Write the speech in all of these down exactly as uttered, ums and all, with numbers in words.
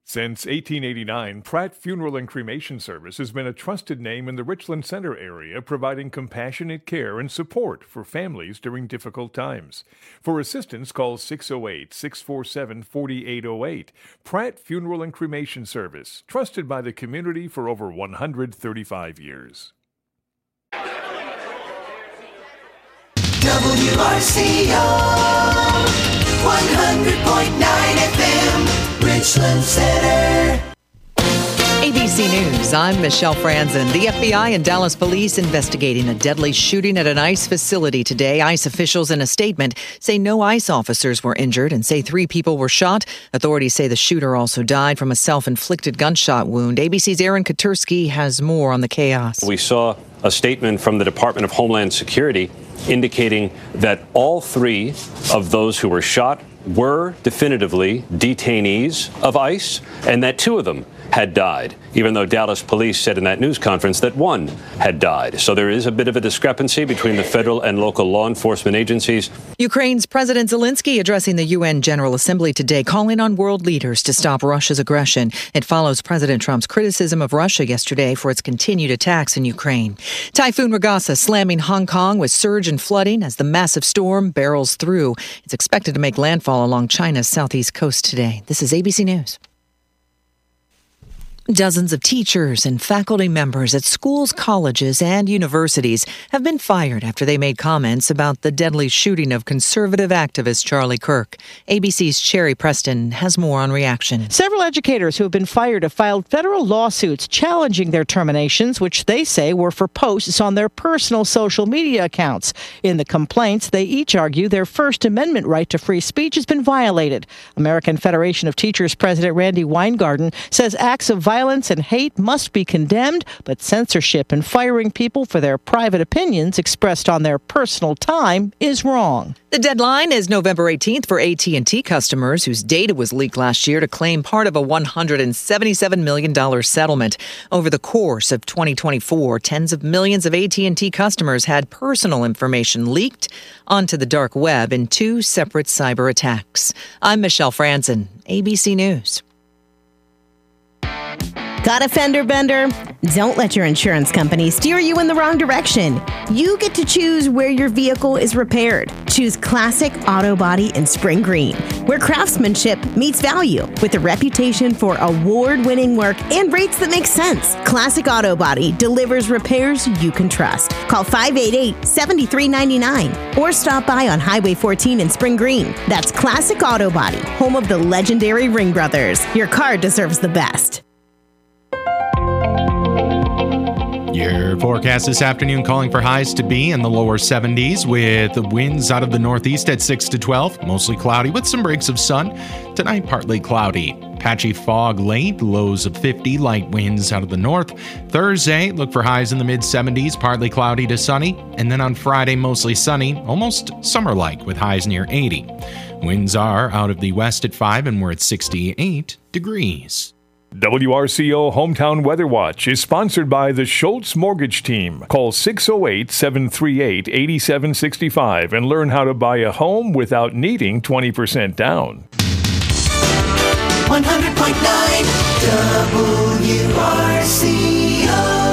Since eighteen eighty-nine, Pratt Funeral and Cremation Service has been a trusted name in the Richland Center area, providing compassionate care and support for families during difficult times. For assistance, call six oh eight, six four seven, four eight oh eight. Pratt Funeral and Cremation Service, trusted by the community for over one hundred thirty-five years. W R C O one hundred point nine F M, Richland Center. A B C News, I'm Michelle Franzen. The F B I and Dallas police investigating a deadly shooting at an ICE facility today. ICE officials in a statement say no ICE officers were injured and say three people were shot. Authorities say the shooter also died from a self-inflicted gunshot wound. A B C's Aaron Katursky has more on the chaos. We saw a statement from the Department of Homeland Security indicating that all three of those who were shot were definitively detainees of ICE and that two of them had died, even though Dallas police said in that news conference that one had died. So there is a bit of a discrepancy between the federal and local law enforcement agencies. Ukraine's President Zelensky addressing the U N General Assembly today, calling on world leaders to stop Russia's aggression. It follows President Trump's criticism of Russia yesterday for its continued attacks in Ukraine. Typhoon Regasa slamming Hong Kong with surge and flooding as the massive storm barrels through. It's expected to make landfall along China's southeast coast today. This is A B C News. Dozens of teachers and faculty members at schools, colleges, and universities have been fired after they made comments about the deadly shooting of conservative activist Charlie Kirk. A B C's Sherry Preston has more on reaction. Several educators who have been fired have filed federal lawsuits challenging their terminations, which they say were for posts on their personal social media accounts. In the complaints, they each argue their First Amendment right to free speech has been violated. American Federation of Teachers President Randy Weingarten says acts of violence Violence and hate must be condemned, but censorship and firing people for their private opinions expressed on their personal time is wrong. The deadline is November eighteenth for A T and T customers whose data was leaked last year to claim part of a one hundred seventy-seven million dollars settlement. Over the course of twenty twenty-four, tens of millions of A T and T customers had personal information leaked onto the dark web in two separate cyber attacks. I'm Michelle Franzen, A B C News. Got a fender bender? Don't let your insurance company steer you in the wrong direction. You get to choose where your vehicle is repaired. Choose Classic Auto Body in Spring Green, where craftsmanship meets value with a reputation for award-winning work and rates that make sense. Classic Auto Body delivers repairs you can trust. Call five eight eight, seven three nine nine or stop by on Highway fourteen in Spring Green. That's Classic Auto Body, home of the legendary Ring Brothers. Your car deserves the best. Your forecast this afternoon calling for highs to be in the lower seventies with winds out of the northeast at six to twelve. Mostly cloudy with some breaks of sun. Tonight, partly cloudy. Patchy fog late, lows of fifty, light winds out of the north. Thursday, look for highs in the mid-seventies, partly cloudy to sunny. And then on Friday, mostly sunny, almost summer-like with highs near eighty. Winds are out of the west at five and we're at sixty-eight degrees. W R C O Hometown Weather Watch is sponsored by the Schultz Mortgage Team. Call six oh eight, seven three eight, eight seven six five and learn how to buy a home without needing twenty percent down. one hundred point nine W R C O.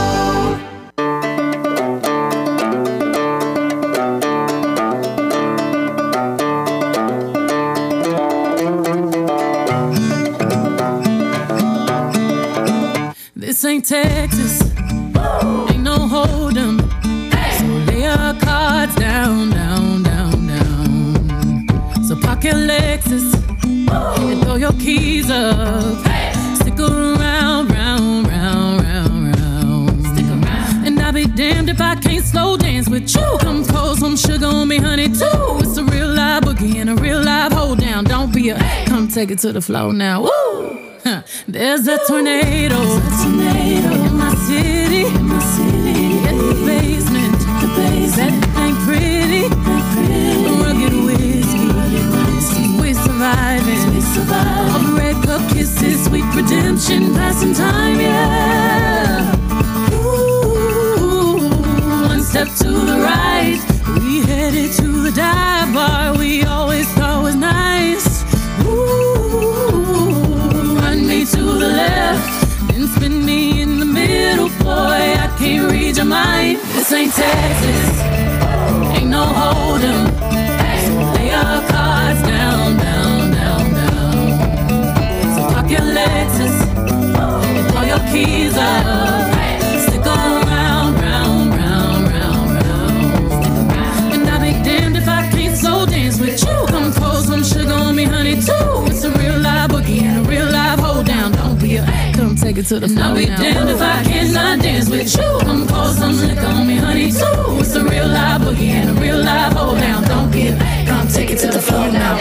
This ain't Texas, Woo! Ain't no hold'em, hey! So lay your cards down, down, down, down. So park your Lexus, Woo! And throw your keys up, hey! Stick around, round, round, round, round. Stick around. And I'll be damned if I can't slow dance with you. Come pour some sugar on me, honey, too. It's a real live boogie and a real live hold down. Don't be a, hey! Come take it to the floor now, woo! There's a tornado, There's a tornado in my city, in my city. At the basement, the basement. That ain't pretty, ain't pretty. Rugged whiskey, rugged whiskey. We surviving, we surviving. All the red cup kisses, sweet redemption, passing time, yeah. Ooh, one step to the right, we headed to the dive bar we always thought was nice. Ooh. Run me your mind. This ain't Texas, ain't no hold'em. So lay your cards down, down, down, down. So park your Lexus and throw your keys up. Stick around, round, round, round, round. And I'll be damned if I can't so dance with you. Come pour some sugar on me, honey, too. It's a real live boogie and a real live hold down. Don't be a come take it to the floor. I'll be damned if I cannot dance with you. Come pour some liquor on me, honey, too. It's a real live boogie and a real live hold down. Don't be a come take it to the floor now.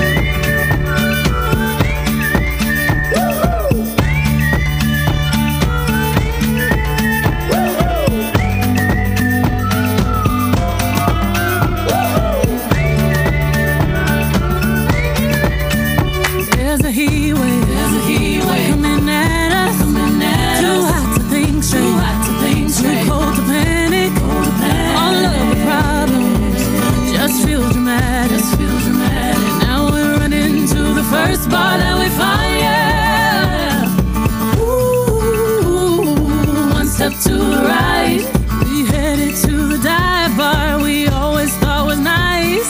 There's a heat wave, there's a heat wave coming at us, coming at too us. Hot to think straight, too hot to think straight, too cold to panic, cold to panic. All of the problems just feel dramatic, just feel dramatic. Now we're running to the first bar that we find, yeah. Ooh, one step to the right, we headed to the dive bar we always thought was nice.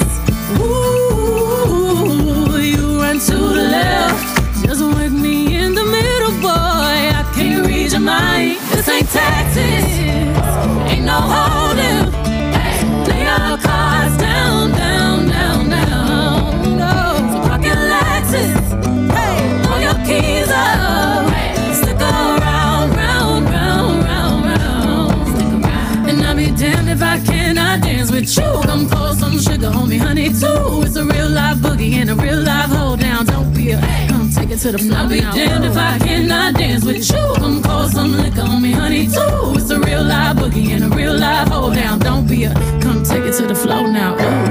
Ooh, you run to the left, just wake me in the middle, boy. I can't read your mind. This ain't Texas, ain't no hold'em. Lay your cards down, down, down, down. Go. So park your Lexus, hey, throw your keys up. Stick around, round, round, round, round. Stick around. And I'll be damned if I cannot dance with you. Come pour some sugar on me, honey, too. It's a real live boogie and a real live hold down. Don't be a come take it to the floor. I'll be damned if I cannot dance with you. Come pour some liquor on me, honey, too. It's a real live boogie and a real live hold down. Don't be a come take it to the floor now. Ooh.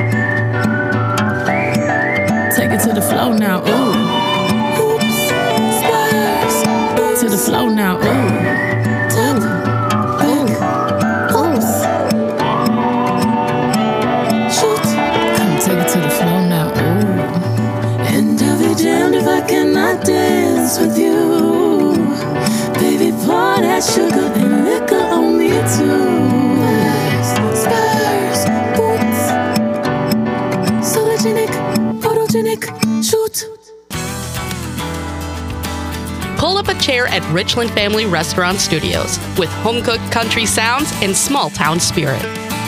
Take it to the floor now. Ooh. Oops, spurs. To the floor now. Ooh. Ooh. Ooh. Oops. Shoot. Come take it to the floor now. Ooh. And I'll be damned if I cannot dance with you. Baby, pour that sugar and liquor on me too. Spurs, boots, sologenic, photogenic, shoot. Pull up a chair at Richland Family Restaurant Studios with home-cooked country sounds and small-town spirit.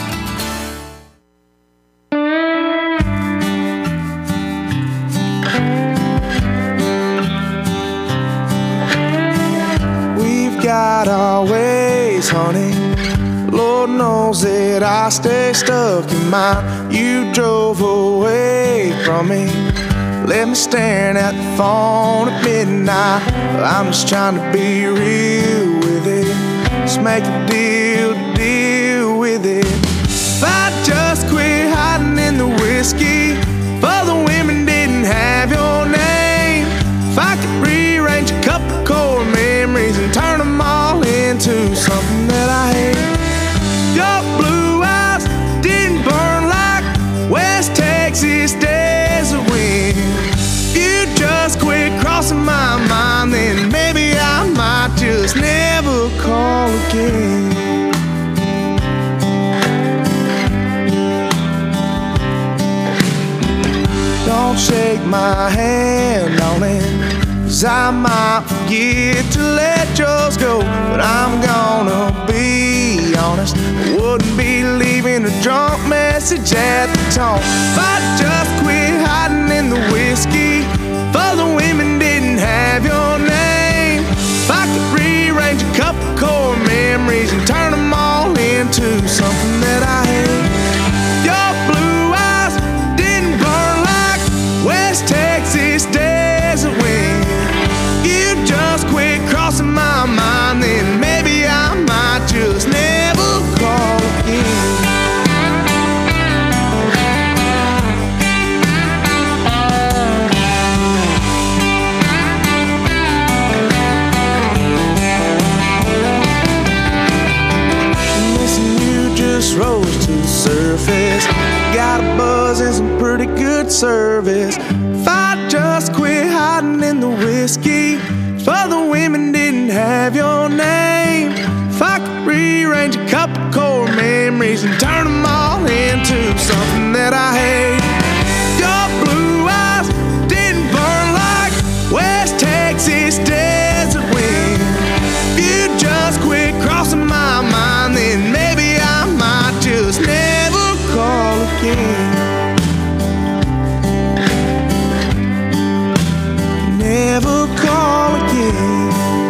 Got our ways, honey. Lord knows that I stay stuck in mine. You drove away from me, left me staring at the phone at midnight. I'm just trying to be real with it. Just make a deal to deal with it. If I just quit hiding in the whiskey, if other women didn't have your name, if I could rearrange a couple of core memories and turn them all into something that I hate. Your blue eyes didn't burn like West Texas desert wind. You just quit crossing my mind, then maybe I might just never call again. Don't shake my hand on it, 'cause I might forget to let yours go. But I'm gonna be honest, I wouldn't be leaving a drunk message at the tone. If I just quit hiding in the whiskey, if other women didn't have your name, if I could rearrange a couple core memories and turn them all into something that I hate. Your blue eyes didn't burn like West Texas desert wind. You just quit crossing my mind, then maybe I might just never call again. Missing you just rose to the surface. Got a buzz and some pretty good service. If I just quit hiding in the whiskey, if other women didn't have your name, if I could rearrange a days and turn them all into something that I hate. Your blue eyes didn't burn like West Texas desert wind. If you just quit crossing my mind, then maybe I might just never call again. Never call again.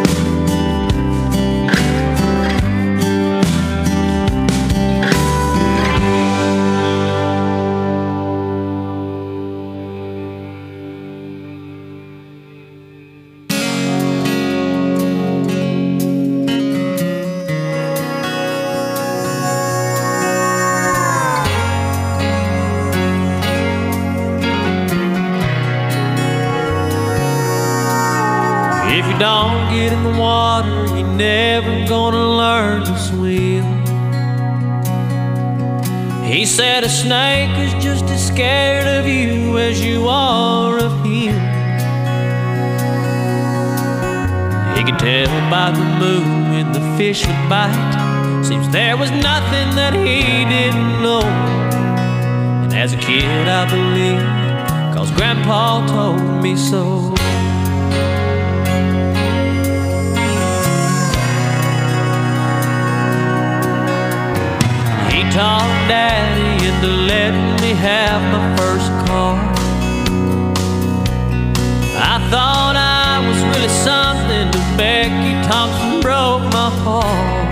Don't get in the water, you're never gonna learn to swim. He said a snake is just as scared of you as you are of him. He could tell by the moon when the fish would bite. Seems there was nothing that he didn't know. And as a kid I believed, 'cause Grandpa told me so. Talked Daddy into letting me have my first car. I thought I was really something till Becky Thompson broke my heart.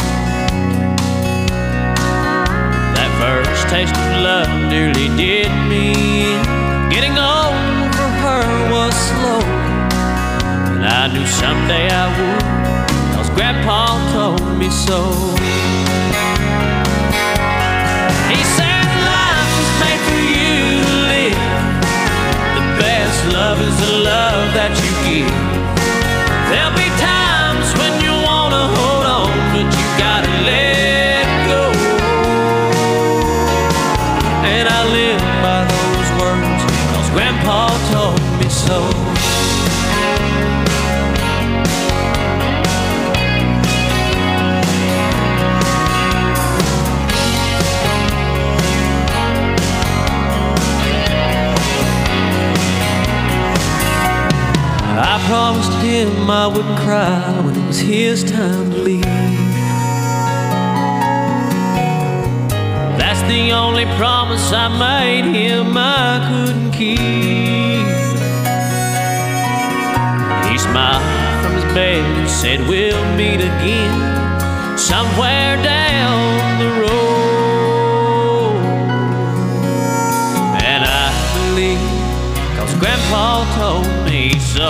That first taste of love nearly did me in. Getting over her was slow, and I knew someday I would, 'cause Grandpa told me so. He said life was made for you to live. The best love is the love that you give. There'll be times when you wanna hold on, but you gotta let go. And I live by those words, 'cause Grandpa told me so. I promised him I wouldn't cry when it was his time to leave. That's the only promise I made him I couldn't keep. He smiled from his bed and said we'll meet again somewhere down the road. And I believe, 'cause Grandpa told me so.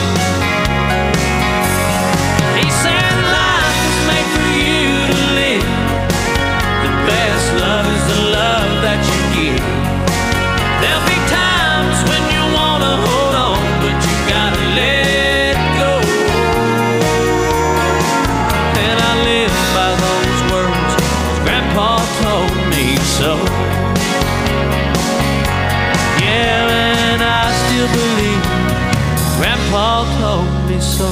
He said life was made for you to live. The best love is the love that you give. There'll be times when you wanna hold on, but you gotta let go. And I live by those words, 'cause Grandpa told me so. Yeah, and I still believe Grandpa told me so.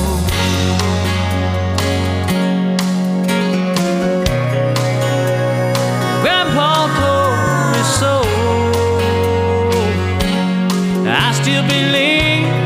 Grandpa told me so. I still believe.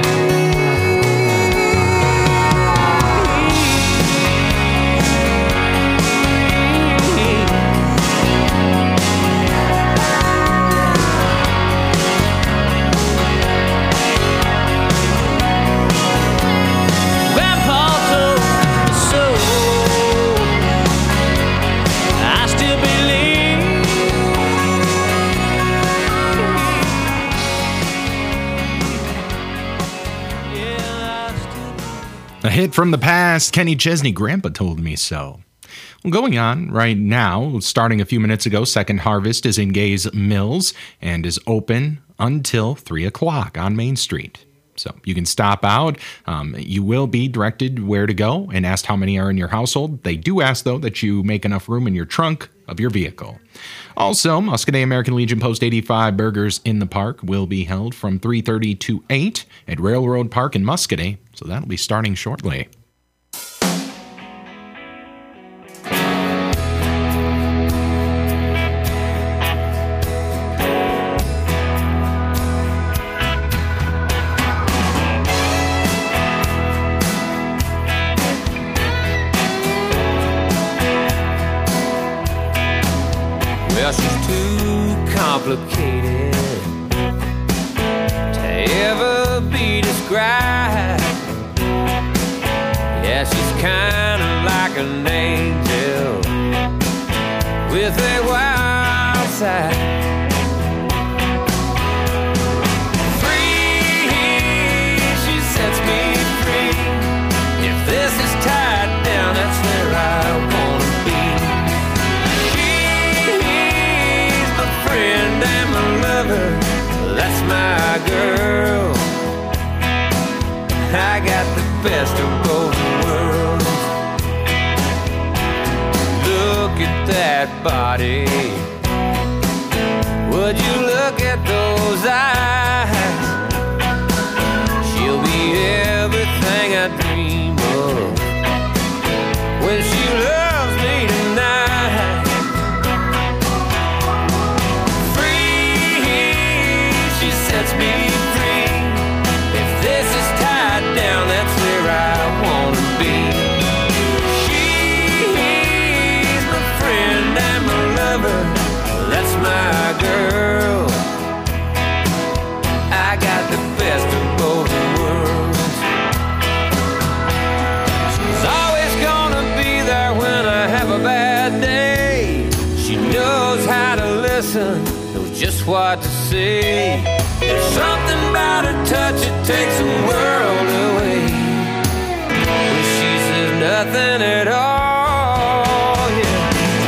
A hit from the past, Kenny Chesney, Grandpa Told Me So. Well, going on right now, starting a few minutes ago, Second Harvest is in Gays Mills and is open until three o'clock on Main Street. So you can stop out. Um, you will be directed where to go and asked how many are in your household. They do ask, though, that you make enough room in your trunk of your vehicle. Also, Muscadet American Legion Post eighty-five Burgers in the Park will be held from three thirty to eight at Railroad Park in Muscadet. So that'll be starting shortly. complicated to ever be described. Yeah, she's kind of like an angel with a wild side. This is tied down, that's where I wanna be. She's my friend and my lover, that's my girl. I got the best of both worlds. Look at that body. Would you look at those eyes? She'll be everything I dream of when she loves me tonight. Free, she sets me free. If this is tied down, that's where I wanna be. She's my friend and my lover, that's my girl. I got the best of both worlds. When I have a bad day, she knows how to listen, knows just what to say. There's something about her touch that takes the world away. When she says nothing at all, yeah.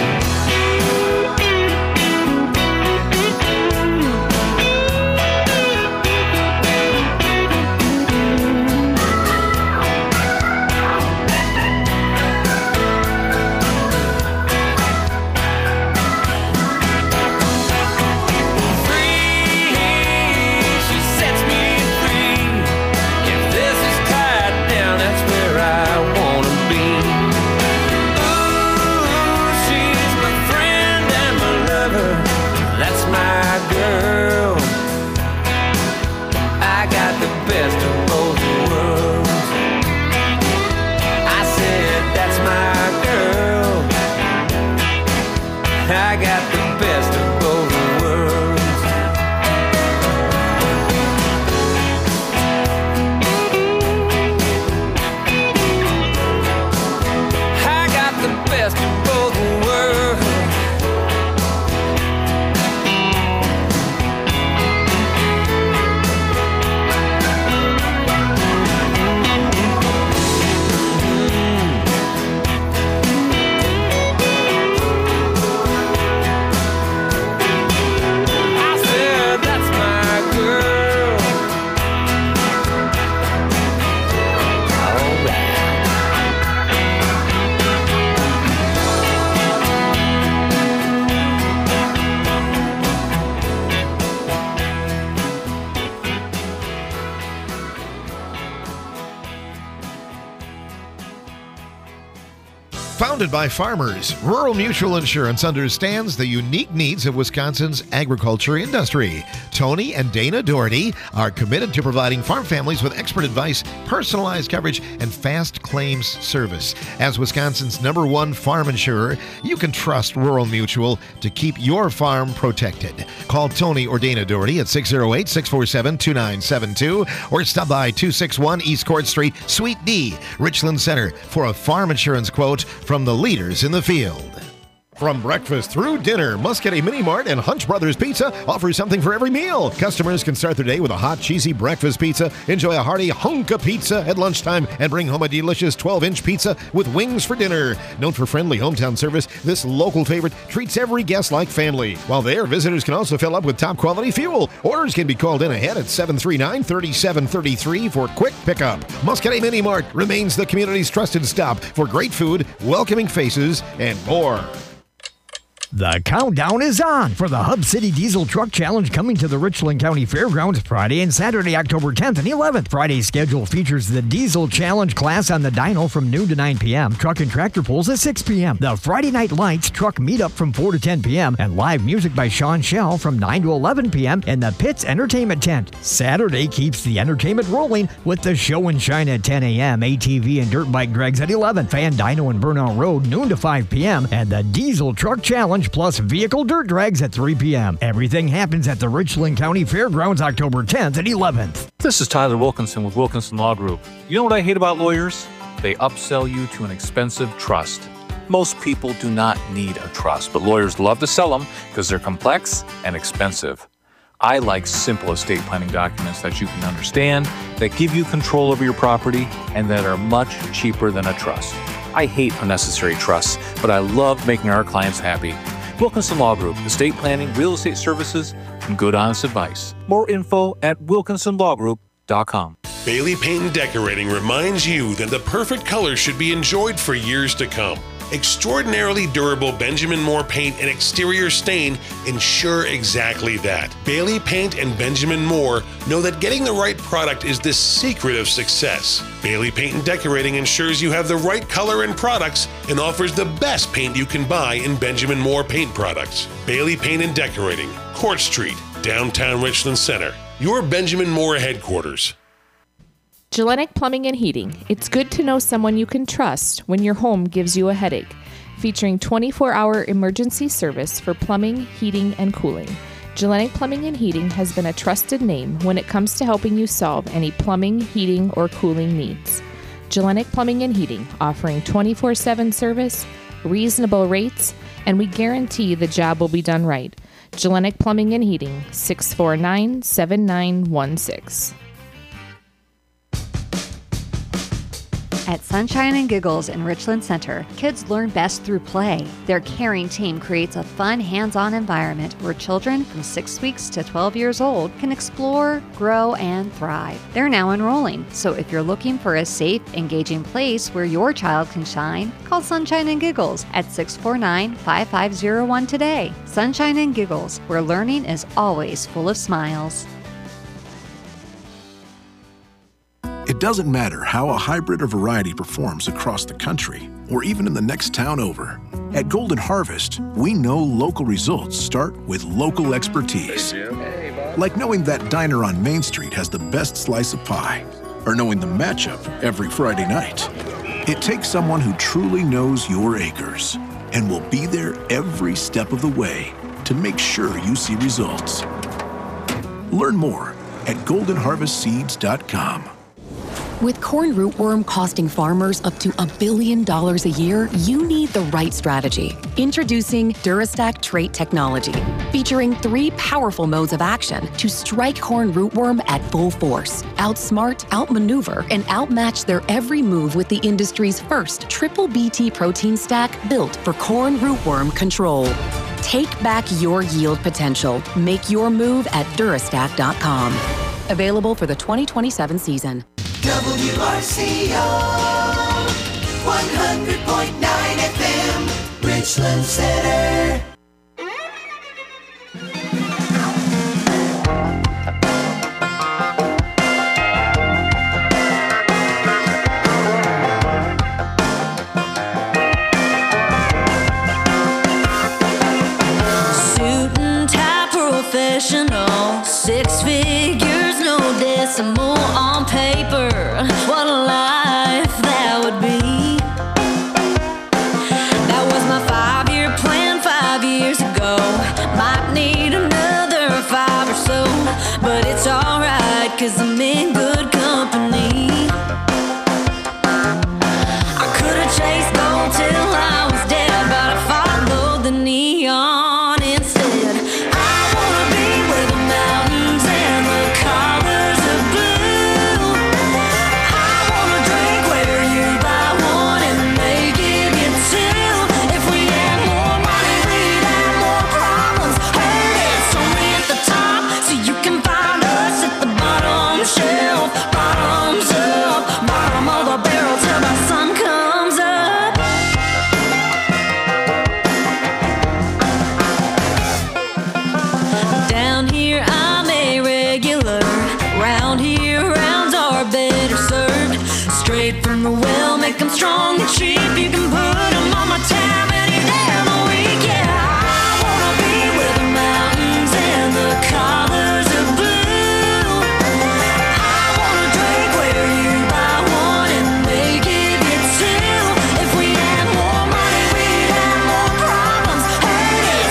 Best of both worlds. I said that's my girl. I got the best of both worlds. I got the best of both worlds. Founded by farmers, Rural Mutual Insurance understands the unique needs of Wisconsin's agriculture industry. Tony and Dana Doherty are committed to providing farm families with expert advice, personalized coverage, and fast claims service. As Wisconsin's number one farm insurer, you can trust Rural Mutual to keep your farm protected. Call Tony or Dana Doherty at six oh eight, six four seven, two nine seven two or stop by two sixty-one East Court Street, Suite D, Richland Center for a farm insurance quote from the leaders in the field. From breakfast through dinner, Muscatee Mini Mart and Hunch Brothers Pizza offers something for every meal. Customers can start their day with a hot, cheesy breakfast pizza, enjoy a hearty hunk of pizza at lunchtime, and bring home a delicious twelve-inch pizza with wings for dinner. Known for friendly hometown service, this local favorite treats every guest like family. While there, visitors can also fill up with top-quality fuel. Orders can be called in ahead at seven three nine, three seven three three for quick pickup. Muscatee Mini Mart remains the community's trusted stop for great food, welcoming faces, and more. The countdown is on for the Hub City Diesel Truck Challenge coming to the Richland County Fairgrounds Friday and Saturday, October tenth and eleventh. Friday's schedule features the Diesel Challenge class on the dyno from noon to nine p.m., truck and tractor pulls at six p.m., the Friday Night Lights truck meetup from four to ten p.m., and live music by Sean Shell from nine to eleven p.m. in the Pitts Entertainment Tent. Saturday keeps the entertainment rolling with the Show and Shine at ten a.m., A T V and dirt bike drags at eleven, Fan Dyno and Burnout Road noon to five p.m., and the Diesel Truck Challenge Challenge plus vehicle dirt drags at three p.m. Everything happens at the Richland County Fairgrounds October tenth and eleventh. This is Tyler Wilkinson with Wilkinson Law Group. You know what I hate about lawyers? They upsell you to an expensive trust. Most people do not need a trust, but lawyers love to sell them because they're complex and expensive. I like simple estate planning documents that you can understand, that give you control over your property, and that are much cheaper than a trust. I hate unnecessary trusts, but I love making our clients happy. Wilkinson Law Group, estate planning, real estate services, and good honest advice. More info at wilkinson law group dot com. Bailey Paint and Decorating reminds you that the perfect color should be enjoyed for years to come. Extraordinarily durable Benjamin Moore paint and exterior stain ensure exactly that. Bailey Paint and Benjamin Moore know that getting the right product is the secret of success. Bailey Paint and Decorating ensures you have the right color and products and offers the best paint you can buy in Benjamin Moore paint products. Bailey Paint and Decorating, Court Street, downtown Richland Center. Your Benjamin Moore headquarters. Gellenic Plumbing and Heating. It's good to know someone you can trust when your home gives you a headache. Featuring twenty-four hour emergency service for plumbing, heating, and cooling. Gellenic Plumbing and Heating has been a trusted name when it comes to helping you solve any plumbing, heating, or cooling needs. Gellenic Plumbing and Heating, offering twenty-four seven service, reasonable rates, and we guarantee the job will be done right. Gellenic Plumbing and Heating, six four nine, seven nine one six. At Sunshine and Giggles in Richland Center, kids learn best through play. Their caring team creates a fun, hands-on environment where children from six weeks to twelve years old can explore, grow, and thrive. They're now enrolling, so if you're looking for a safe, engaging place where your child can shine, call Sunshine and Giggles at six four nine, five five zero one today. Sunshine and Giggles, where learning is always full of smiles. It doesn't matter how a hybrid or variety performs across the country, or even in the next town over. At Golden Harvest, we know local results start with local expertise. Like knowing that diner on Main Street has the best slice of pie, or knowing the matchup every Friday night. It takes someone who truly knows your acres, and will be there every step of the way to make sure you see results. Learn more at golden harvest seeds dot com. With corn rootworm costing farmers up to a billion dollars a year, you need the right strategy. Introducing Durastack Trait Technology, featuring three powerful modes of action to strike corn rootworm at full force, outsmart, outmaneuver, and outmatch their every move with the industry's first triple B T protein stack built for corn rootworm control. Take back your yield potential. Make your move at Durastack dot com. Available for the twenty twenty-seven season. W R C O one hundred point nine F M, Richland Center. Suit and tie professional, six figures, no decimal on paper. What a life that would be. That was my five-year plan five years ago. Might need another five or so, but it's alright, cause I'm in good company. I could've chased gold till I was dead, but I followed the neon instead. I wanna be where the mountains and the colors of blue. I wanna drink where you buy one and they give you two. If we had more money, we'd have more problems. Heard it's only at the top, so you can find us at the bottom shelf. Bottoms up, bottom of the barrel till the sun comes up. Down here I'm a regular. Round here rounds are better served. Straight from the well, make them strong and cheap. You can put them on my tab any day of the week. Yeah, I wanna be where the mountains and the colors of blue. I wanna drink where you buy one and they give you two. If we had more money, we'd have more problems. Heard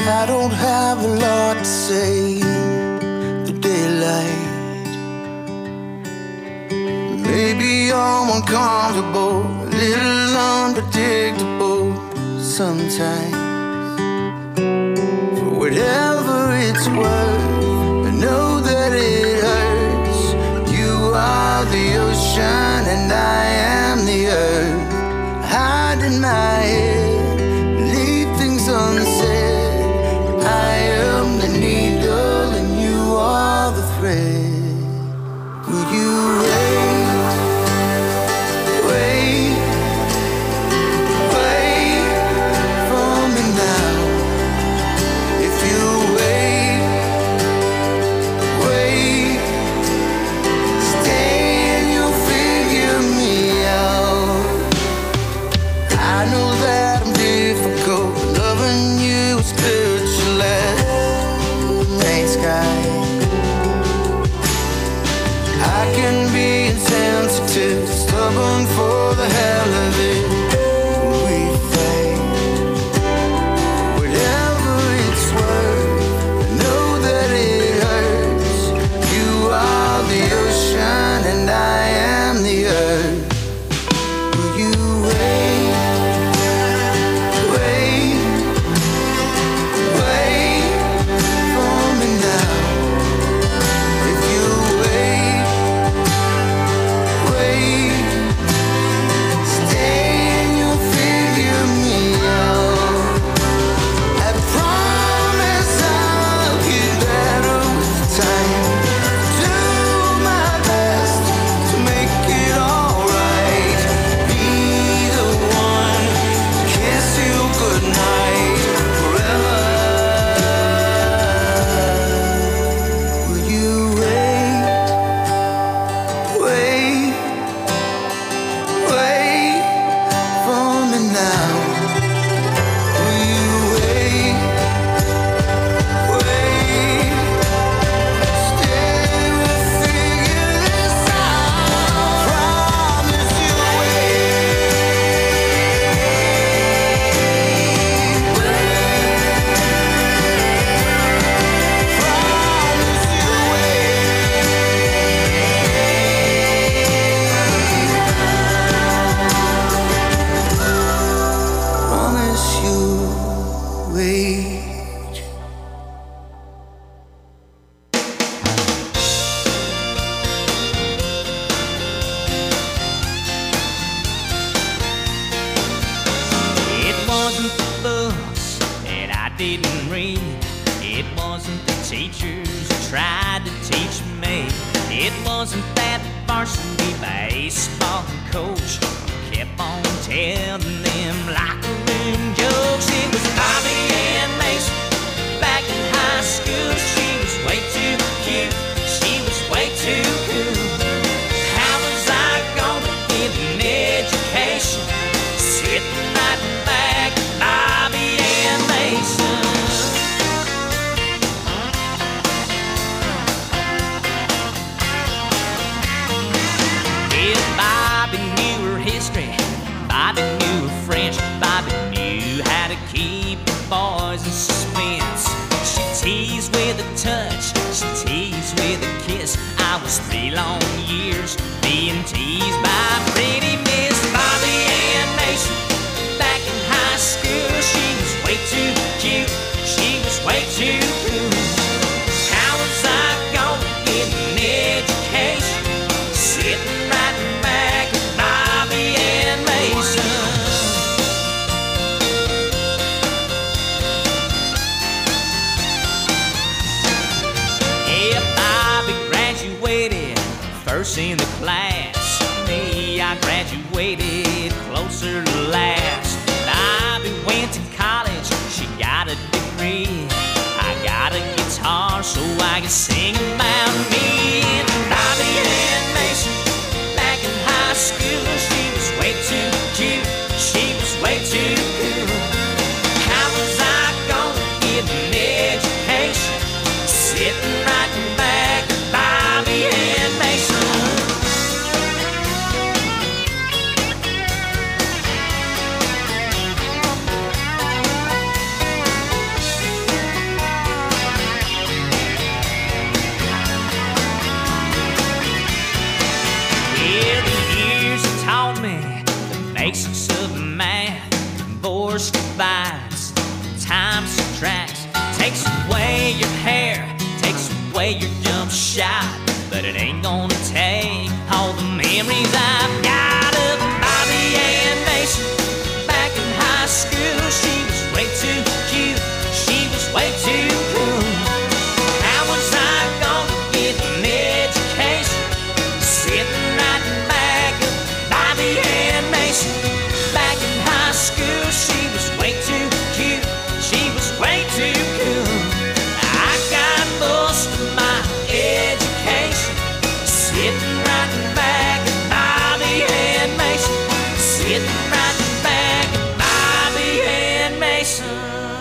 I don't have a lot to say. The daylight maybe I'm uncomfortable, a little unpredictable sometimes. For whatever it's worth, I know that it hurts. You are the ocean and I am the earth. Hide in my head, leave things unsaid. I am the needle and you are the thread. Will you wait, wait, wait for me now? If you wait, wait, stay and you'll figure me out. I know that I'm difficult, loving you is spiritual as night sky. I can be insensitive, stubborn for the hell of it. We fight, whatever it's worth. I know that it hurts. You are the ocean and I am the earth. Will you wait, wait, wait for me now? If you wait, wait, stay and you'll figure me out. I promise I'll get better with time. Do my best to make it alright. Be the one to kiss you goodnight forever. Will you wait, wait, wait for me now? Will you wait, wait, stay, we'll figure this out. Promise you promise you wait. It wasn't the books that I didn't read. It wasn't the teachers who tried to teach me. It wasn't that varsity baseball coach who kept on telling them locker room jokes. It was Bobby and Mason back in high school. She was way too cute. She was way too cool. How was I gonna get an education sitting right back at Bobby and Mason? If Bobby knew her history, Bobby knew her French, Bobby knew how to keep the boys in suspense. She teased with a touch, she teased with a kiss. I was three long years being teased by pretty Miss Bobby Ann Mason. Back in high school, she was way too cute, she was way too cool. How was I gonna get an education sitting right back at Bobby and Mason? Yeah, Bobby graduated first in the class. Me, I graduated closer to last. Bobby went to college, she got a degree. I got a guitar so I can sing about me. And Bobby and Mason, back in high school, she was way too cute, she was way too cool. How was I gonna get an education sitting right back at Bobby and Mason? force divides, time subtracts, takes away your hair, takes away your jump shot, but it ain't gonna take all the memories I've got of Bobby Ann Mason. Back in high school, she was way too cute, she was way too cool. How was I gonna get an education sitting right back of Bobby Ann Mason? Back in high school, she was way too cute, she was way too cool. I got most of my education sitting right back of Bobby Ann Mason, sitting right back of Bobby Ann Mason.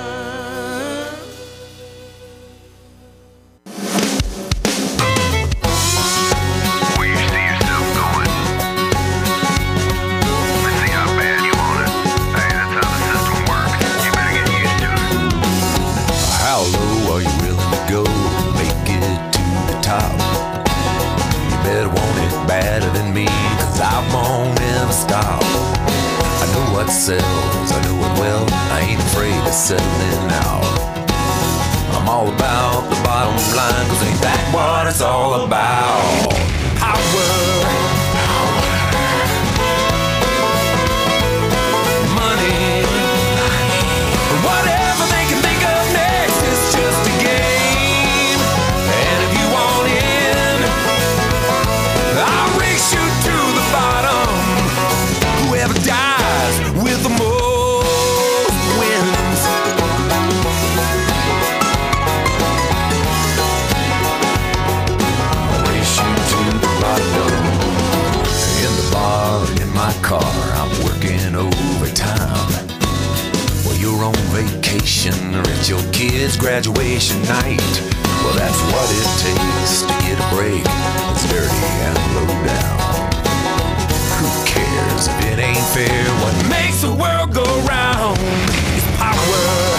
How low are you willing to go to make it to the top? You better want it better than me, cause I won't ever stop. I know what sells, I know it well, I ain't afraid of settling out. I'm all about the bottom line, cause ain't that what it's all about? Power, money, whatever they can think of next is just a game. And if you want in, I'll race you to the bottom. Whoever dies with the most wins. I'll race you to the bottom. In the bar, in my car, I'm working overtime. Well, you're on vacation or it's your kid's graduation night. Well, that's what it takes to get a break. It's dirty and low down. Who cares if it ain't fair? What makes the world go round is power.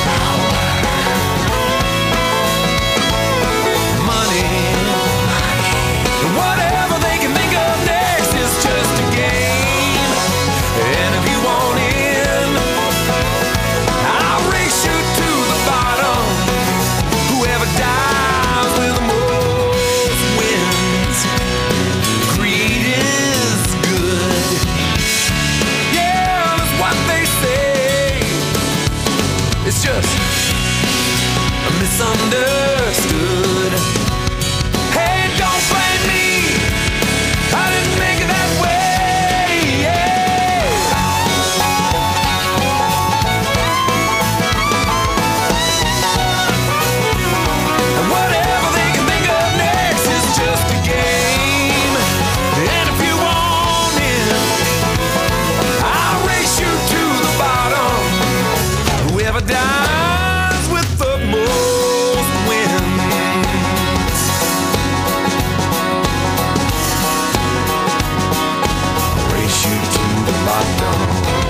Money. Whatever they can think of next is just a game. And if you want in, I'll race you to the bottom. Whoever dies with the most wins. Greed is good. Yeah, that's what they say. It's just misunderstood. Hey, don't blame me, I didn't make it that way. Yeah. And whatever they can think of next is just a game. And if you want in, I'll race you to the bottom. Whoever dies with the most wins. I'll race you to the bottom.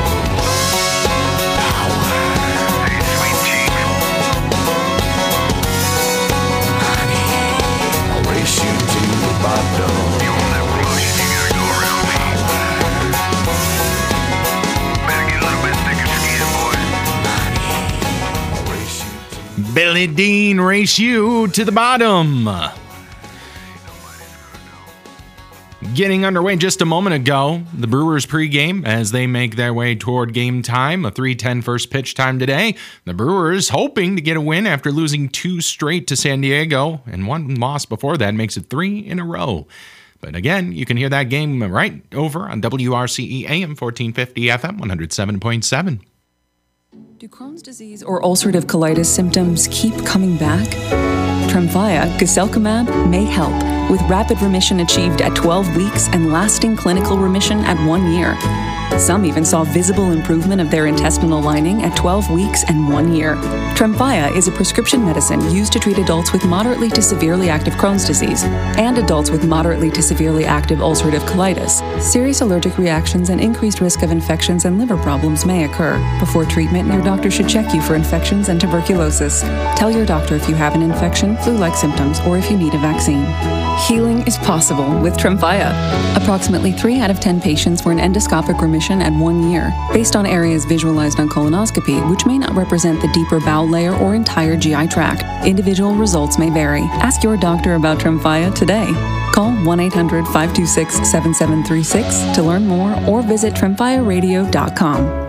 I'll race you to the bottom. You want that rush, you gotta go around me. Better get a little bit thicker skin, boy. Billy Dean, race you to the bottom. Getting underway just a moment ago, the Brewers pregame as they make their way toward game time, a three ten first pitch time today. The Brewers hoping to get a win after losing two straight to San Diego, and one loss before that makes it three in a row. But again, you can hear that game right over on W R C E A M fourteen fifty F M one oh seven point seven. Do Crohn's disease or ulcerative colitis symptoms keep coming back? Tremfya, guselkumab, may help, with rapid remission achieved at twelve weeks and lasting clinical remission at one year. Some even saw visible improvement of their intestinal lining at twelve weeks and one year. Tremfya is a prescription medicine used to treat adults with moderately to severely active Crohn's disease and adults with moderately to severely active ulcerative colitis. Serious allergic reactions and increased risk of infections and liver problems may occur. Before treatment, your doctor should check you for infections and tuberculosis. Tell your doctor if you have an infection, flu-like symptoms, or if you need a vaccine. Healing is possible with Tremfya. Approximately three out of ten patients for an endoscopic removal remission at one year, based on areas visualized on colonoscopy, which may not represent the deeper bowel layer or entire G I tract. Individual results may vary. Ask your doctor about Tremfya today. Call one eight hundred, five two six, seven seven three six to learn more or visit tremfya radio dot com.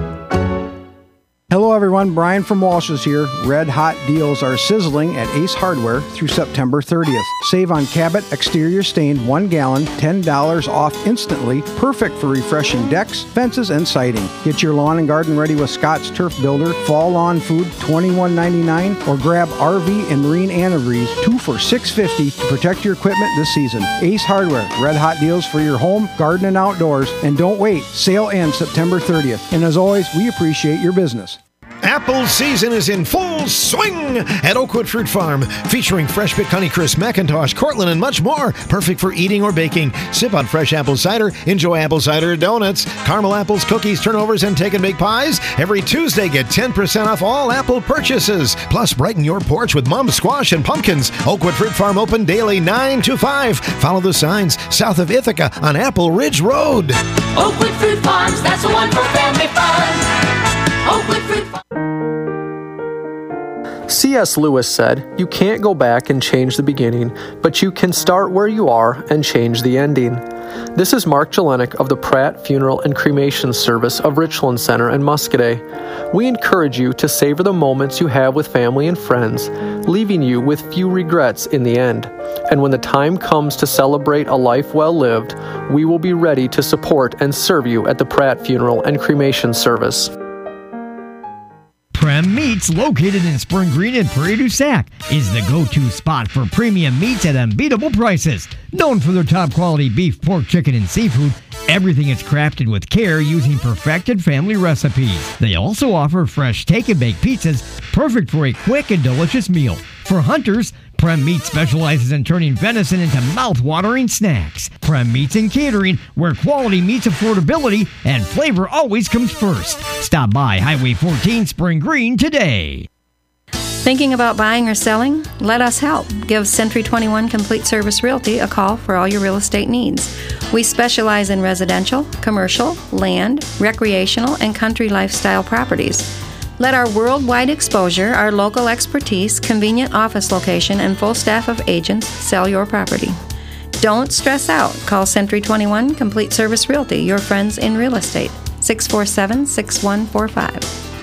Hello everyone, Brian from Walsh's here. Red hot deals are sizzling at Ace Hardware through September thirtieth. Save on Cabot exterior stain one gallon, ten dollars off instantly. Perfect for refreshing decks, fences, and siding. Get your lawn and garden ready with Scott's Turf Builder, Fall Lawn Food twenty-one ninety-nine, or grab R V and Marine Antifreeze two for six fifty to protect your equipment this season. Ace Hardware, red hot deals for your home, garden, and outdoors. And don't wait, sale ends September thirtieth. And as always, we appreciate your business. Apple season is in full swing at Oakwood Fruit Farm, featuring fresh picked Honeycrisp, McIntosh, Cortland, and much more. Perfect for eating or baking. Sip on fresh apple cider. Enjoy apple cider donuts, caramel apples, cookies, turnovers, and take and bake pies. Every Tuesday, get ten percent off all apple purchases. Plus, brighten your porch with mum squash and pumpkins. Oakwood Fruit Farm open daily nine to five. Follow the signs south of Ithaca on Apple Ridge Road. Oakwood Fruit Farms, that's the one for family fun. Oakwood Fruit Farms. C S Lewis said, "You can't go back and change the beginning, but you can start where you are and change the ending." This is Mark Jelinek of the Pratt Funeral and Cremation Service of Richland Center in Muscoda. We encourage you to savor the moments you have with family and friends, leaving you with few regrets in the end. And when the time comes to celebrate a life well lived, we will be ready to support and serve you at the Pratt Funeral and Cremation Service. Prem Meats, located in Spring Green and Prairie du Sac, is the go-to spot for premium meats at unbeatable prices. Known for their top quality beef, pork, chicken, and seafood, everything is crafted with care using perfected family recipes. They also offer fresh take-and-bake pizzas, perfect for a quick and delicious meal. For hunters, Prem Meats specializes in turning venison into mouth-watering snacks. Prem Meats and Catering, where quality meets affordability and flavor always comes first. Stop by Highway fourteen, Spring Green today. Thinking about buying or selling? Let us help. Give Century twenty-one Complete Service Realty a call for all your real estate needs. We specialize in residential, commercial, land, recreational, and country lifestyle properties. Let our worldwide exposure, our local expertise, convenient office location, and full staff of agents sell your property. Don't stress out. Call Century twenty-one Complete Service Realty, your friends in real estate. six four seven, six one four five.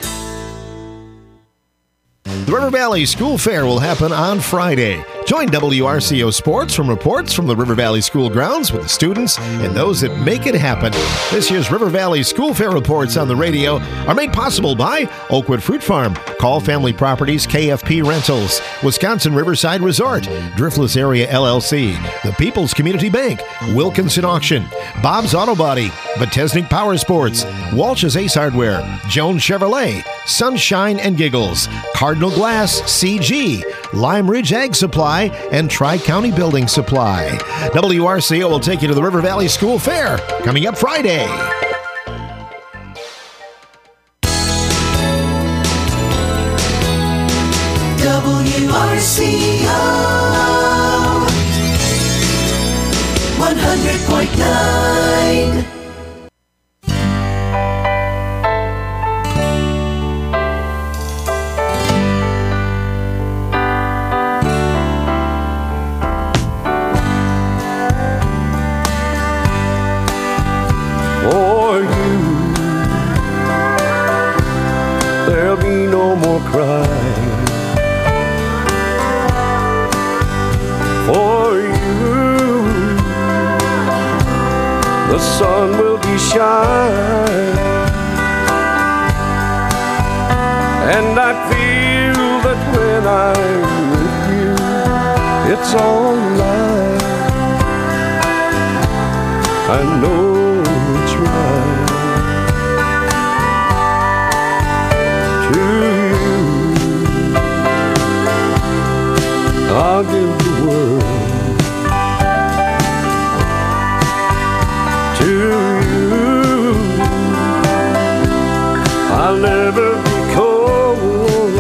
The River Valley School Fair will happen on Friday. Join W R C O Sports from reports from the River Valley School grounds with the students and those that make it happen. This year's River Valley School Fair reports on the radio are made possible by Oakwood Fruit Farm, Call Family Properties, K F P Rentals, Wisconsin Riverside Resort, Driftless Area L L C, the People's Community Bank, Wilkinson Auction, Bob's Auto Body, Botesnik Power Sports, Walsh's Ace Hardware, Jones Chevrolet, Sunshine and Giggles, Cardinal Glass, C G, Lime Ridge Ag Supply, and Tri-County Building Supply. W R C O will take you to the River Valley School Fair coming up Friday. W R C O one hundred point nine. For you, there'll be no more crying. For you, the sun will be shining, and I feel that when I'm with you, it's all right. I know it's right. To you, I'll give the world. To you, I'll never be cold.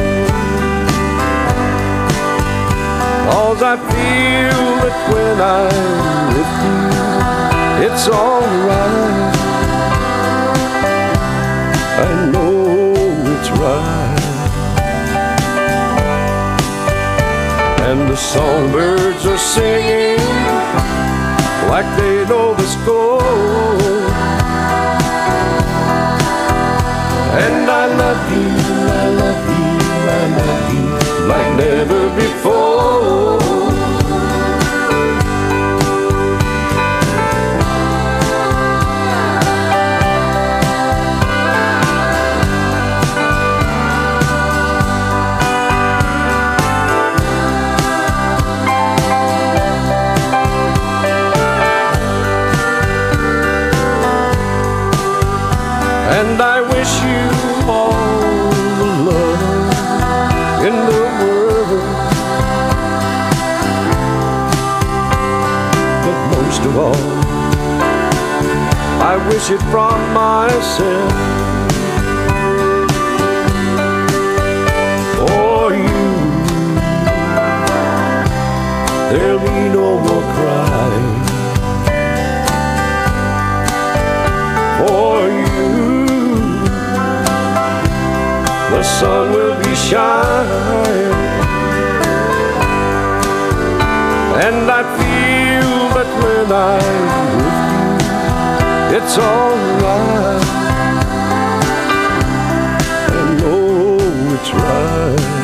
'Cause I feel that when I'm with you, it's all right. the songbirds are singing like they know the score. And I love you, I love you, I love you like never before. And I wish you all the love in the world. But most of all, I wish it from myself. For you, there'll be no more crying. For you, the sun will be shining, and I feel that when I'm with you, it's alright. I know it's right.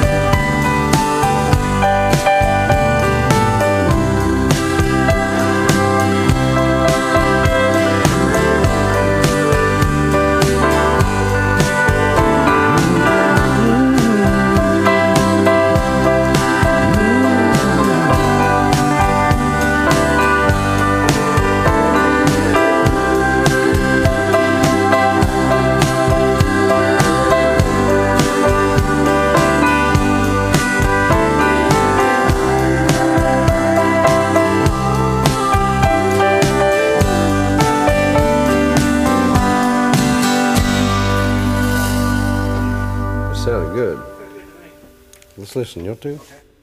Sounded good. Let's listen, you two.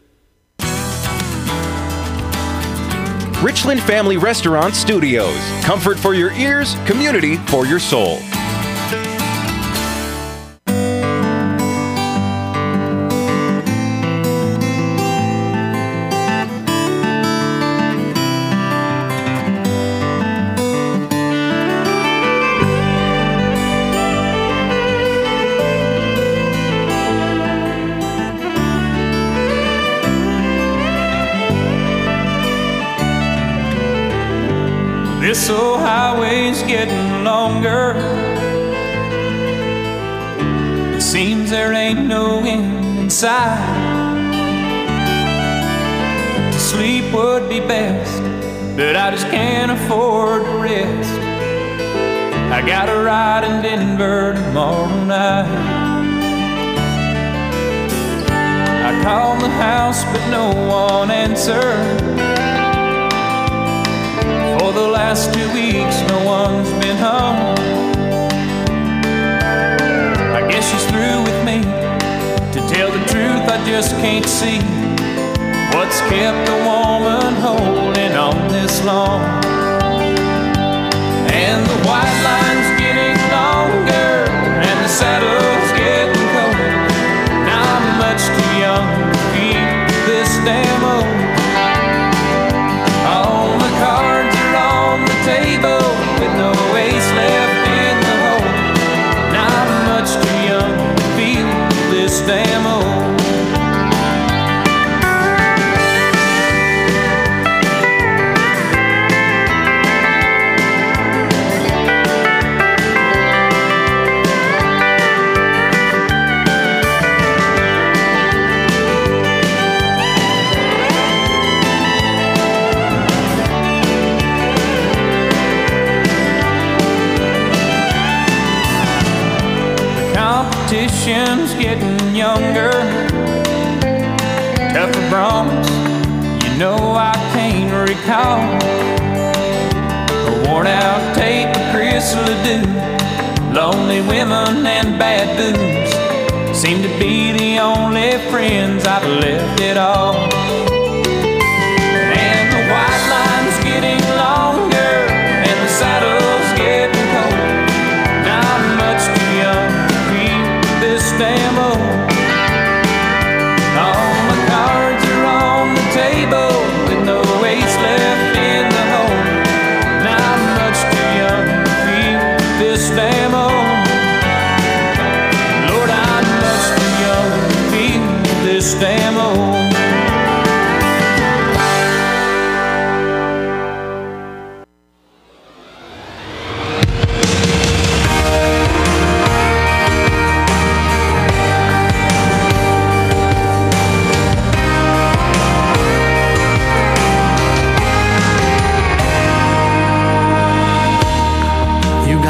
Richland Family Restaurant Studios. Comfort for your ears, community for your soul. This old highway's getting longer. It seems there ain't no end in sight. To sleep would be best, but I just can't afford to rest. I got a ride in Denver tomorrow night. I called the house, but no one answered. For the last two weeks, no one's been home. I guess she's through with me. To tell the truth, I just can't see what's kept a woman holding on this long. And the white line's getting longer, and the saddle's getting cold. Now I'm much too young to feel this damn old. All the cards on the table with no ace left in the hole. Now I'm much too young to feel this damn old. Competition's getting younger, tougher broncs, you know I can't recall. A worn out tape of Chris Ledoux, lonely women and bad booze seem to be the only friends I've left at all. And the white line's getting longer, and the saddle's getting cold. Now I'm much too young to feel this damn old. All my cards are on the table.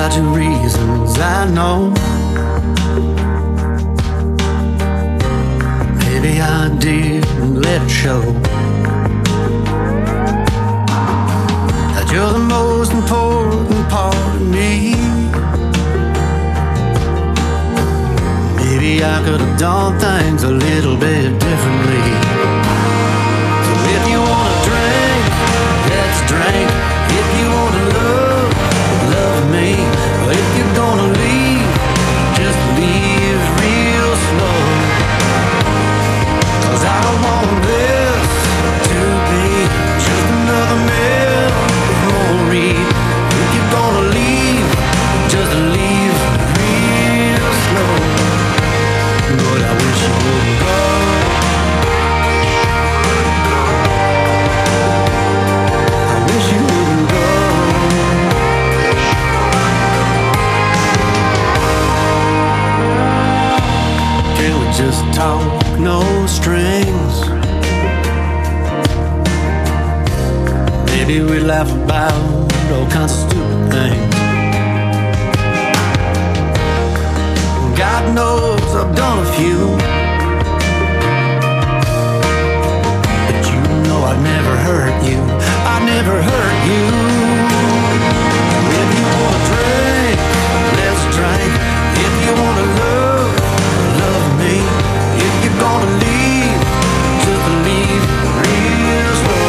got your reasons, I know. Maybe I didn't let it show. That you're the most important part of me. Maybe I could have done things a little bit differently. So if you wanna drink, let's drink. If you wanna love, love me. Or if you're gonna leave, just leave real slow. Cause I don't want this to be just another memory. If you're gonna leave, just leave real slow. But I wish you wouldn't go. I wish you wouldn't go. Can we just talk, no strings? Maybe we laugh about all kinds of stupid things. God knows I've done a few, but you know I'd never hurt you. I'd never hurt you. If you wanna drink, let's drink. If you wanna love, love me. If you're gonna leave, just leave real slow.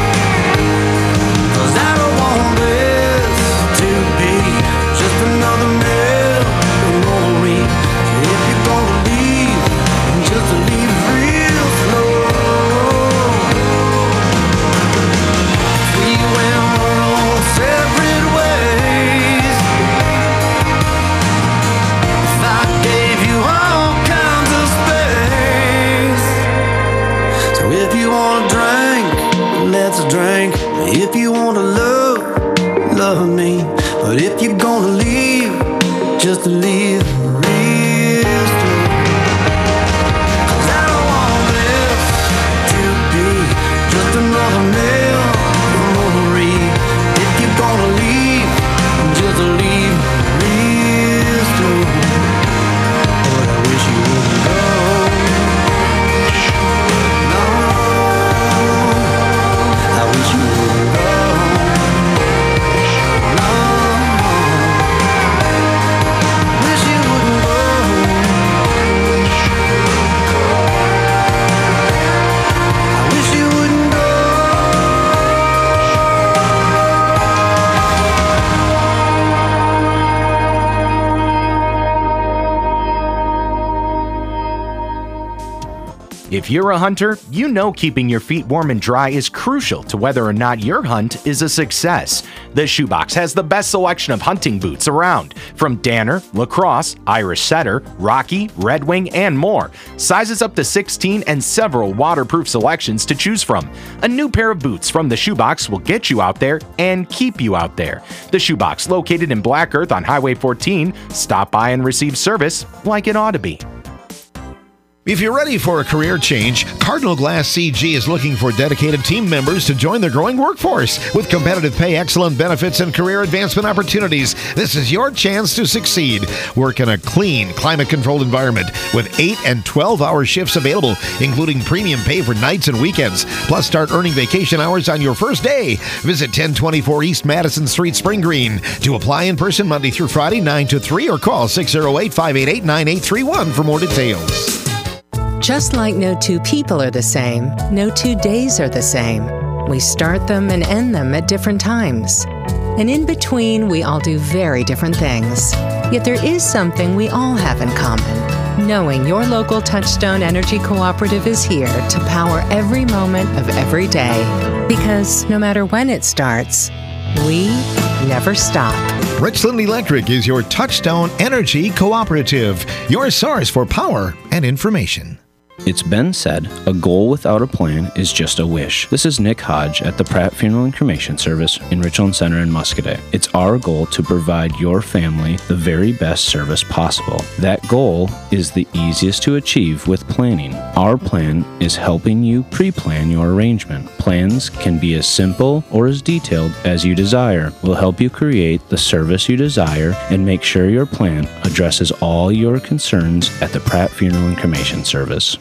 Cause I don't want this to be just another memory. If you're gonna leave, just leave real slow. We went our own separate ways. If I gave you all kinds of space. So if you wanna drink, let's drink. If you wanna love, love me. But if you're gonna leave, just leave real slow. Cause I don't want this to be just another memory. If you're gonna leave, just leave real slow. But I wish you wouldn't go. No, I wish you wouldn't go. No, wish you wouldn't go. I wish you wouldn't go. If you're a hunter, you know keeping your feet warm and dry is crucial to whether or not your hunt is a success. The Shoebox has the best selection of hunting boots around, from Danner, Lacrosse, Irish Setter, Rocky, Red Wing, and more. Sizes up to sixteen and several waterproof selections to choose from. A new pair of boots from the Shoebox will get you out there and keep you out there. The Shoebox, located in Black Earth on Highway fourteen. Stop by and receive service like it ought to be. If you're ready for a career change, Cardinal Glass C G is looking for dedicated team members to join their growing workforce. With competitive pay, excellent benefits, and career advancement opportunities, this is your chance to succeed. Work in a clean, climate-controlled environment with eight and twelve-hour shifts available, including premium pay for nights and weekends. Plus, start earning vacation hours on your first day. Visit ten twenty-four East Madison Street, Spring Green. To apply in person Monday through Friday, nine to three, or call six oh eight, five eight eight, nine eight three one for more details. Just like no two people are the same, no two days are the same. We start them and end them at different times. And in between, we all do very different things. Yet there is something we all have in common. Knowing your local Touchstone Energy Cooperative is here to power every moment of every day. Because no matter when it starts, we never stop. Richland Electric is your Touchstone Energy Cooperative, your source for power and information. It's been said, a goal without a plan is just a wish. This is Nick Hodge at the Pratt Funeral and Cremation Service in Richland Center in Muscoda. It's our goal to provide your family the very best service possible. That goal is the easiest to achieve with planning. Our plan is helping you pre-plan your arrangement. Plans can be as simple or as detailed as you desire. We'll help you create the service you desire and make sure your plan addresses all your concerns at the Pratt Funeral and Cremation Service.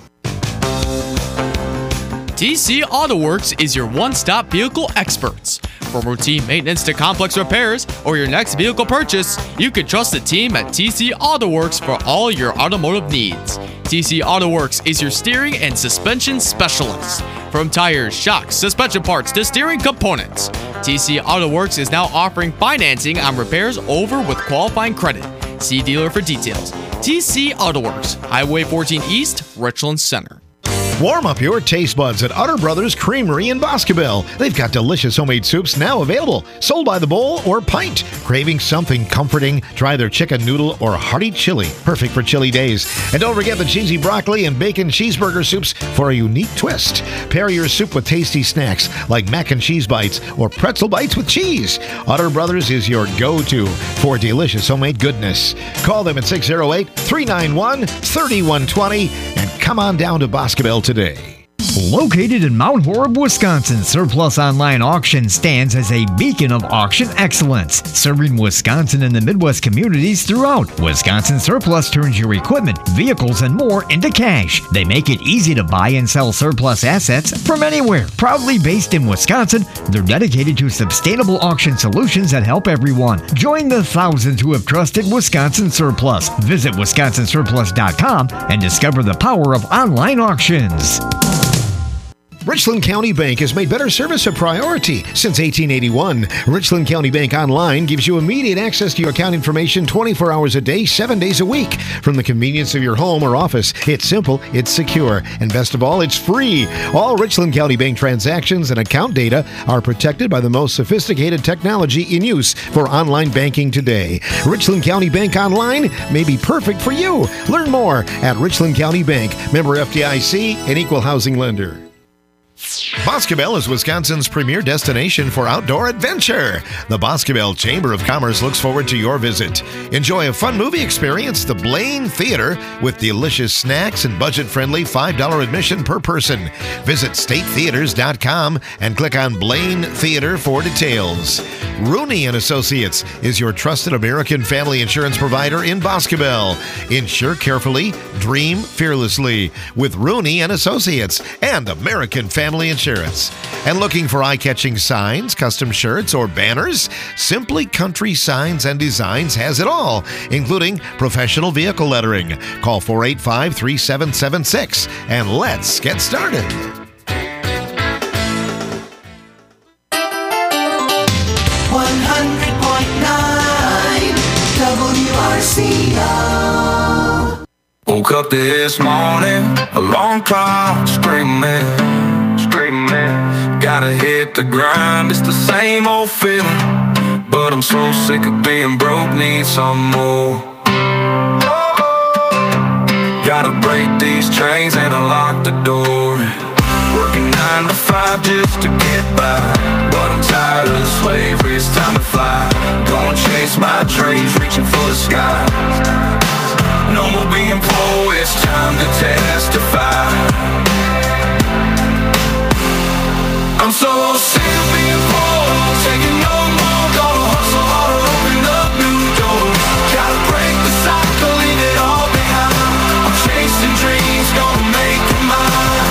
T C Auto Works is your one-stop vehicle experts. From routine maintenance to complex repairs or your next vehicle purchase, you can trust the team at T C Auto Works for all your automotive needs. T C Auto Works is your steering and suspension specialist. From tires, shocks, suspension parts to steering components, T C Auto Works is now offering financing on repairs over with qualifying credit. See dealer for details. T C Auto Works, Highway fourteen East, Richland Center. Warm up your taste buds at Utter Brothers Creamery in Boscobel. They've got delicious homemade soups now available, sold by the bowl or pint. Craving something comforting? Try their chicken noodle or hearty chili, perfect for chilly days. And don't forget the cheesy broccoli and bacon cheeseburger soups for a unique twist. Pair your soup with tasty snacks like mac and cheese bites or pretzel bites with cheese. Utter Brothers is your go-to for delicious homemade goodness. Call them at six oh eight, three nine one, three one two zero and come on down to Boscobel today. Located in Mount Horeb, Wisconsin, Surplus Online Auction stands as a beacon of auction excellence, serving Wisconsin and the Midwest communities throughout. Wisconsin Surplus turns your equipment, vehicles, and more into cash. They make it easy to buy and sell surplus assets from anywhere. Proudly based in Wisconsin, they're dedicated to sustainable auction solutions that help everyone. Join the thousands who have trusted Wisconsin Surplus. Visit wisconsin surplus dot com and discover the power of online auctions. Richland County Bank has made better service a priority since eighteen eighty-one. Richland County Bank Online gives you immediate access to your account information twenty-four hours a day, seven days a week. From the convenience of your home or office, it's simple, it's secure, and best of all, it's free. All Richland County Bank transactions and account data are protected by the most sophisticated technology in use for online banking today. Richland County Bank Online may be perfect for you. Learn more at Richland County Bank, member F D I C, and equal housing lender. Boscobel is Wisconsin's premier destination for outdoor adventure. The Boscobel Chamber of Commerce looks forward to your visit. Enjoy a fun movie experience, the Blaine Theater, with delicious snacks and budget-friendly five dollars admission per person. Visit state theaters dot com and click on Blaine Theater for details. Rooney and Associates is your trusted American family insurance provider in Boscobel. Insure carefully, dream fearlessly with Rooney and Associates and American Family Insurance. And looking for eye-catching signs, custom shirts, or banners? Simply Country Signs and Designs has it all, including professional vehicle lettering. Call four eight five, three seven seven six and let's get started. one hundred point nine W R C O. Woke up this morning, alarm clock screaming, screaming. Gotta hit the grind, it's the same old feeling. But I'm so sick of being broke, need some more. Gotta break these chains and unlock the door. Working nine to five just to get by, but I'm tired of the slavery, it's time to fly. Gonna chase my dreams, reaching for the sky. No more being poor, it's time to testify. I'm so sick of being poor, taking no more. Gonna hustle harder, open up new doors. Gotta break the cycle, leave it all behind. I'm chasing dreams, gonna make them mine.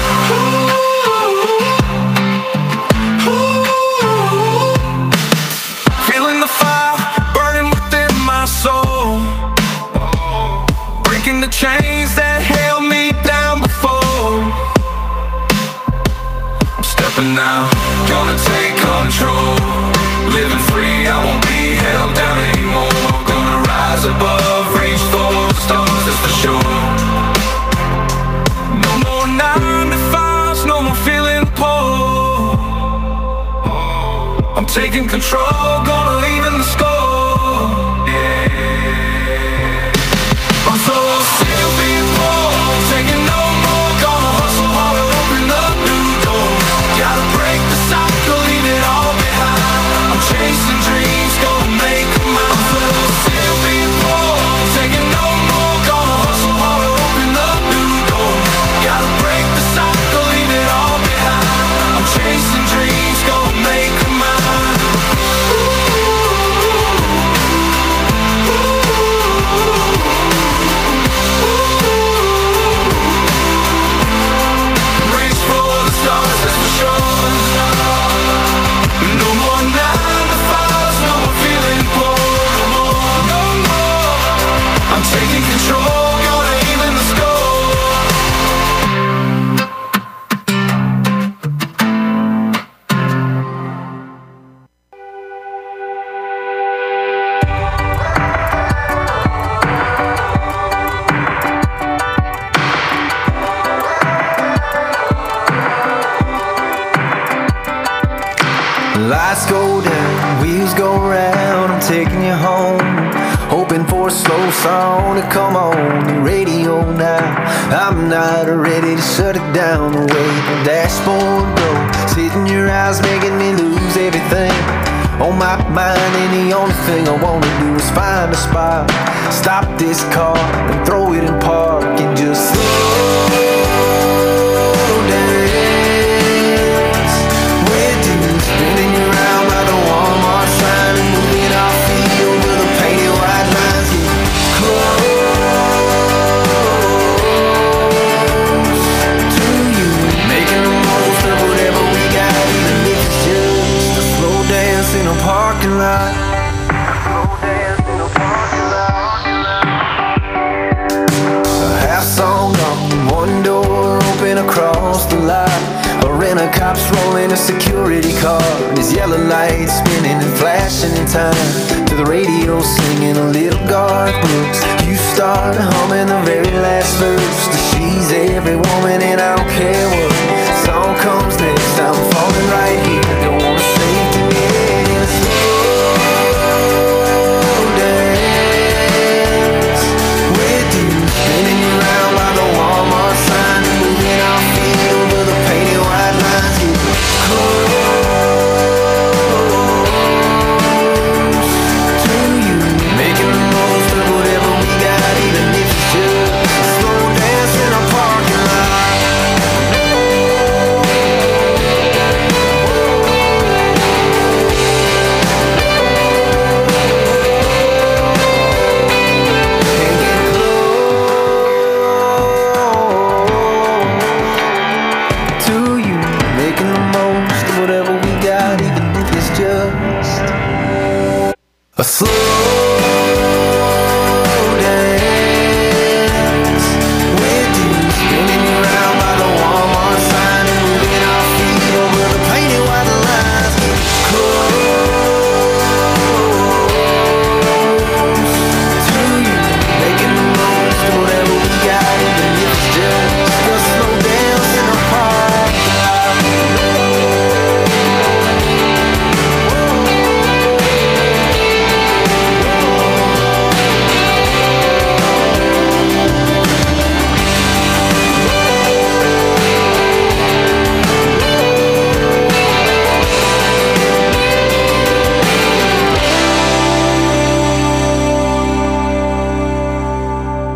Ooh, ooh. Feeling the fire burning within my soul, breaking the chains that held me down before. I'm stepping out, gonna take control. Living free, I won't be held down anymore. Gonna rise above, reach for the stars, that's for sure. No more nine to fives, no more feeling poor. I'm taking control, gonna leave in the score. Yeah. I'm so sick of being poor, taking no more. Lights go down, wheels go round, I'm taking you home. Hoping for a slow song to come on the radio now. I'm not ready to shut it down. The way the dashboard goes, hitting your eyes, making me lose everything on my mind. And the only thing I wanna do is find a spot, stop this car and throw it in park and just slow dance with you, spinning you around by the Walmart sign and moving our feet over the painted white lines. Get close to you, making the most of whatever we got, even if it's just a slow dance in a parking lot. Song on one door open across the lot. A rent-a-cop's rolling a security car, and his yellow lights spinning and flashing in time to the radio singing a little Garth Brooks. You start humming the very last verse to She's Every Woman, and I don't care what song comes next, I'm falling right here